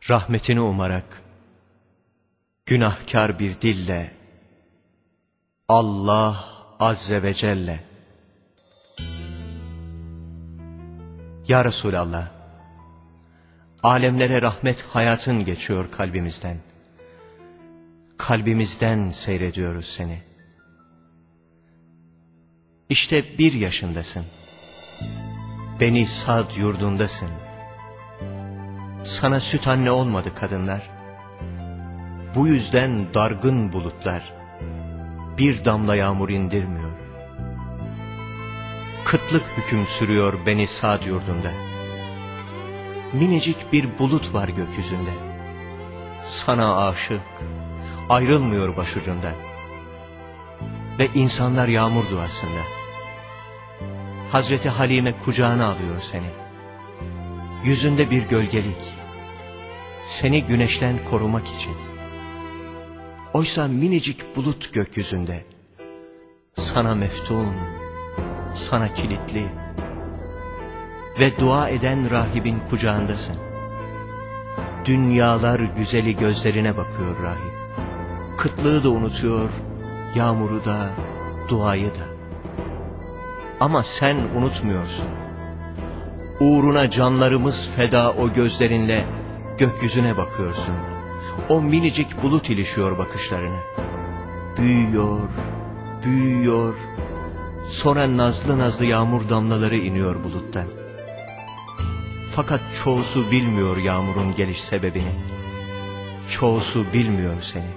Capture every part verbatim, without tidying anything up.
rahmetini umarak günahkar bir dille Allah Azze ve Celle: Ya Resulallah, alemlere rahmet hayatın geçiyor kalbimizden. Kalbimizden seyrediyoruz seni. İşte bir yaşındasın. Beni Sad yurdundasın. Sana süt anne olmadı kadınlar. Bu yüzden dargın bulutlar bir damla yağmur indirmiyor. Kıtlık hüküm sürüyor Beni Sad yurdunda. Minicik bir bulut var gökyüzünde. Sana aşık, ayrılmıyor başucunda. Ve insanlar yağmur duasında. Hazreti Halime kucağına alıyor seni. Yüzünde bir gölgelik, seni güneşten korumak için. Oysa minicik bulut gökyüzünde, sana meftun, sana kilitli ve dua eden rahibin kucağındasın. Dünyalar güzeli gözlerine bakıyor rahip. Kıtlığı da unutuyor, yağmuru da, duayı da. Ama sen unutmuyorsun. Uğruna canlarımız feda o gözlerinle gökyüzüne bakıyorsun. O minicik bulut ilişiyor bakışlarına. Büyüyor, büyüyor. Sonra nazlı nazlı yağmur damlaları iniyor buluttan. Fakat çoğusu bilmiyor yağmurun geliş sebebini. Çoğusu bilmiyor seni.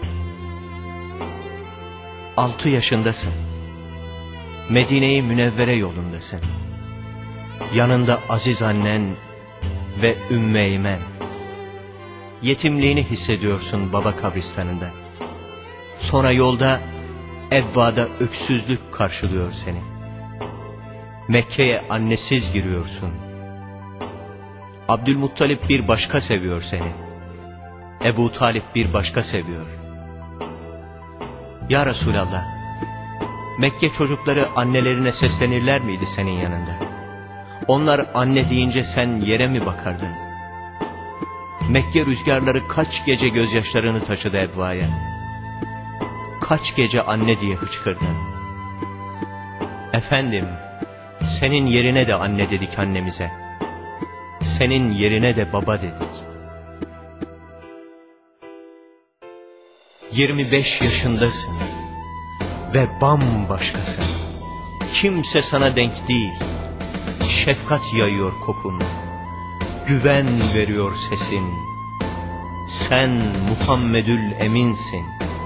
Altı yaşındasın. Medine-i Münevvere yolundasın. Yanında aziz annen ve Ümmü Eymen. Yetimliğini hissediyorsun baba kabristanında. Sonra yolda Evva'da öksüzlük karşılıyor seni. Mekke'ye annesiz giriyorsun. Abdülmuttalip bir başka seviyor seni. Ebu Talip bir başka seviyor. Ya Resulallah, Mekke çocukları annelerine seslenirler miydi senin yanında? Onlar anne deyince sen yere mi bakardın? Mekke rüzgarları kaç gece gözyaşlarını taşıdı Evva'ya. Kaç gece anne diye hıçkırdın. Efendim, senin yerine de anne dedik annemize. Senin yerine de baba dedik. Yirmi beş yaşındasın ve bambaşkasın. Kimse sana denk değil. Şefkat yayıyor kokun, güven veriyor sesin. Sen Muhammedül Eminsin.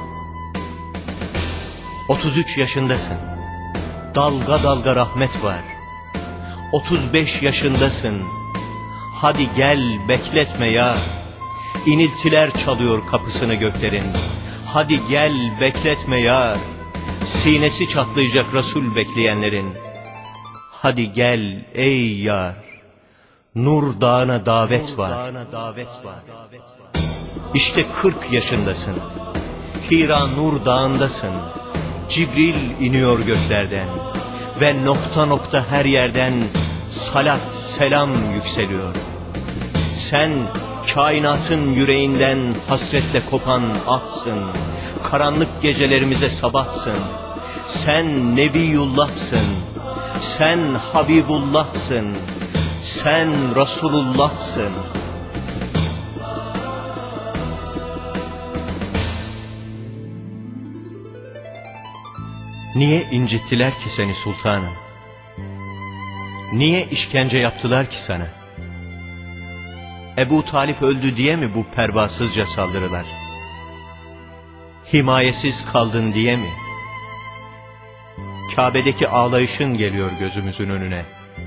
Otuz üç yaşındasın. Dalga dalga rahmet var. Otuz beş yaşındasın. Hadi gel bekletme ya. İniltiler çalıyor kapısını göklerin. Hadi gel bekletme ya. Sinesi çatlayacak Resul bekleyenlerin. Hadi gel ey yar. Nur dağına davet var. İşte kırk yaşındasın. Hira Nur dağındasın. Cibril iniyor göklerden ve nokta nokta her yerden salat selam yükseliyor. Sen kainatın yüreğinden hasretle kopan ahsın. Karanlık gecelerimize sabahsın. Sen Nebiyullah'sın. Sen Habibullah'sın. Sen Resulullah'sın. Niye incittiler ki seni sultanım? Niye işkence yaptılar ki sana? Ebu Talip öldü diye mi bu pervasızca saldırılar? Himayesiz kaldın diye mi? Kabe'deki ağlayışın geliyor gözümüzün önüne.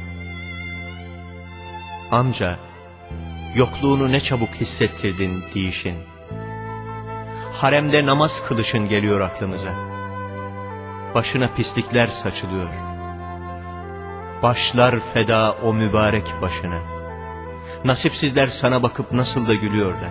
Amca, yokluğunu ne çabuk hissettirdin diyişin. Haremde namaz kılışın geliyor aklımıza. Başına pislikler saçılıyor. Başlar feda o mübarek başına. Nasipsizler sana bakıp nasıl da gülüyorlar.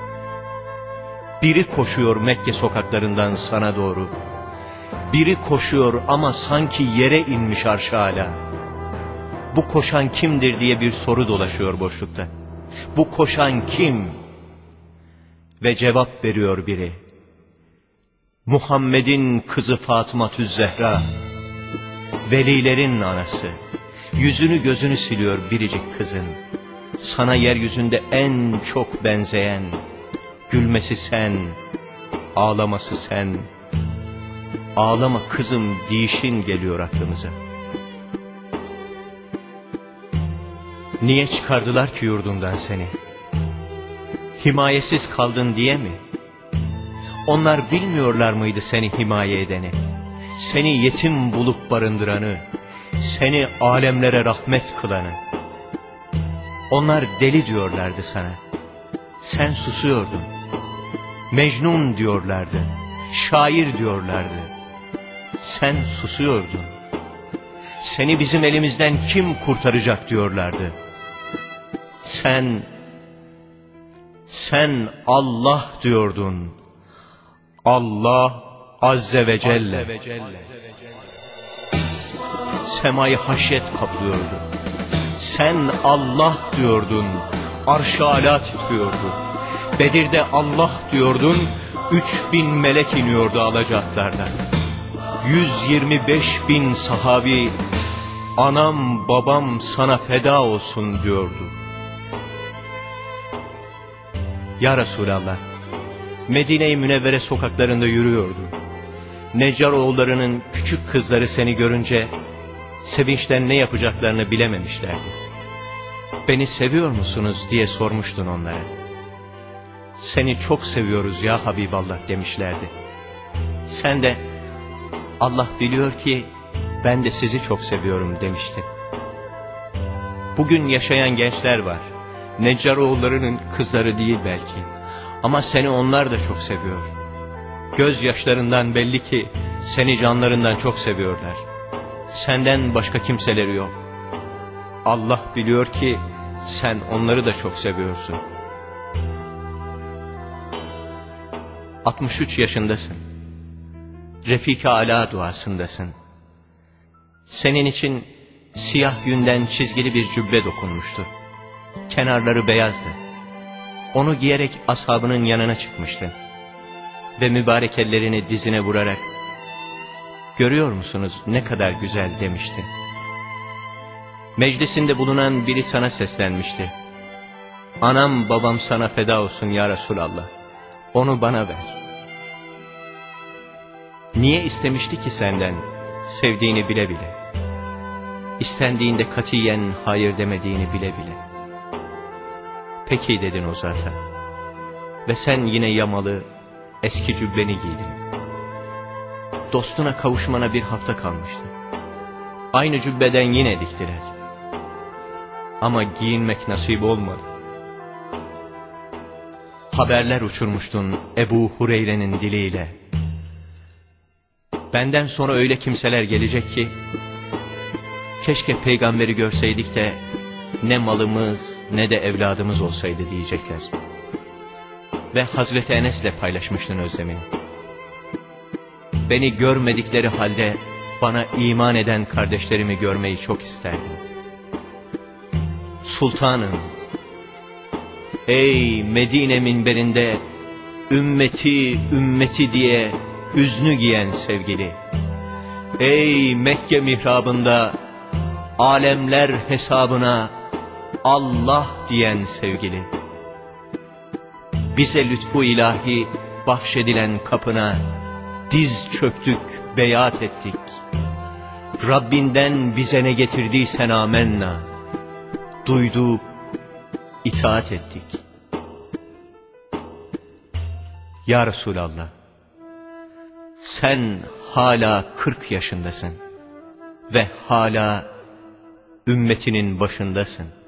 Biri koşuyor Mekke sokaklarından sana doğru. Biri koşuyor ama sanki yere inmiş arş-ı âlâ. Bu koşan kimdir diye bir soru dolaşıyor boşlukta. Bu koşan kim? Ve cevap veriyor biri: Muhammed'in kızı Fatıma-tü Zehra, velilerin anası, yüzünü gözünü siliyor biricik kızın. Sana yeryüzünde en çok benzeyen, gülmesi sen, ağlaması sen. Ağlama kızım deyişin geliyor aklımıza. Niye çıkardılar ki yurdundan seni? Himayesiz kaldın diye mi? Onlar bilmiyorlar mıydı seni himaye edeni? Seni yetim bulup barındıranı, seni alemlere rahmet kılanı. Onlar deli diyorlardı sana. Sen susuyordun. Mecnun diyorlardı. Şair diyorlardı. Sen susuyordun. Seni bizim elimizden kim kurtaracak diyorlardı. Sen, sen Allah diyordun. Allah Azze ve Celle. Azze ve Celle. Semayı haşyet kaplıyordu. Sen Allah diyordun. Arş-ı âlâ titriyordu. Bedir'de Allah diyordun. Üç bin melek iniyordu alacaklardan. Yüz yirmi beş bin sahabi, anam babam sana feda olsun diyordu. Ya Resulallah, Medine-i Münevvere sokaklarında yürüyordu. Neccaroğullarının küçük kızları seni görünce sevinçten ne yapacaklarını bilememişlerdi. Beni seviyor musunuz diye sormuştun onlara. Seni çok seviyoruz ya Habiballah demişlerdi. Sen de Allah biliyor ki ben de sizi çok seviyorum demiştin. Bugün yaşayan gençler var. Neccaroğullarının kızları değil belki. Ama seni onlar da çok seviyor. Gözyaşlarından belli ki seni canlarından çok seviyorlar. Senden başka kimseleri yok. Allah biliyor ki sen onları da çok seviyorsun. altmış üç yaşındasın. Refik-i Alâ duasındasın. Senin için siyah yünden çizgili bir cübbe dokunmuştu. Kenarları beyazdı. Onu giyerek ashabının yanına çıkmıştın. Ve mübarek ellerini dizine vurarak, görüyor musunuz ne kadar güzel demiştin. Meclisinde bulunan biri sana seslenmişti. Anam babam sana feda olsun ya Resulallah. Onu bana ver. Niye istemişti ki senden sevdiğini bile bile? İstendiğinde katiyen hayır demediğini bile bile. Peki dedin o zaten. Ve sen yine yamalı eski cübbeni giydin. Dostuna kavuşmana bir hafta kalmıştı. Aynı cübbeden yine diktiler. Ama giyinmek nasip olmadı. Haberler uçurmuştun Ebu Hureyre'nin diliyle. Benden sonra öyle kimseler gelecek ki, keşke peygamberi görseydik de ne malımız ne de evladımız olsaydı diyecekler. Ve Hazreti Enes'le paylaşmıştın özlemini. Beni görmedikleri halde bana iman eden kardeşlerimi görmeyi çok isterdim. Sultanım, ey Medine minberinde ümmeti ümmeti diye hüznü giyen sevgili, ey Mekke mihrabında alemler hesabına Allah diyen sevgili, bize lütfu ilahi bahşedilen kapına diz çöktük, beyat ettik. Rabbinden bize ne getirdiysen amenna, duyduk, itaat ettik. Ya Resulallah, sen hala kırk yaşındasın ve hala ümmetinin başındasın.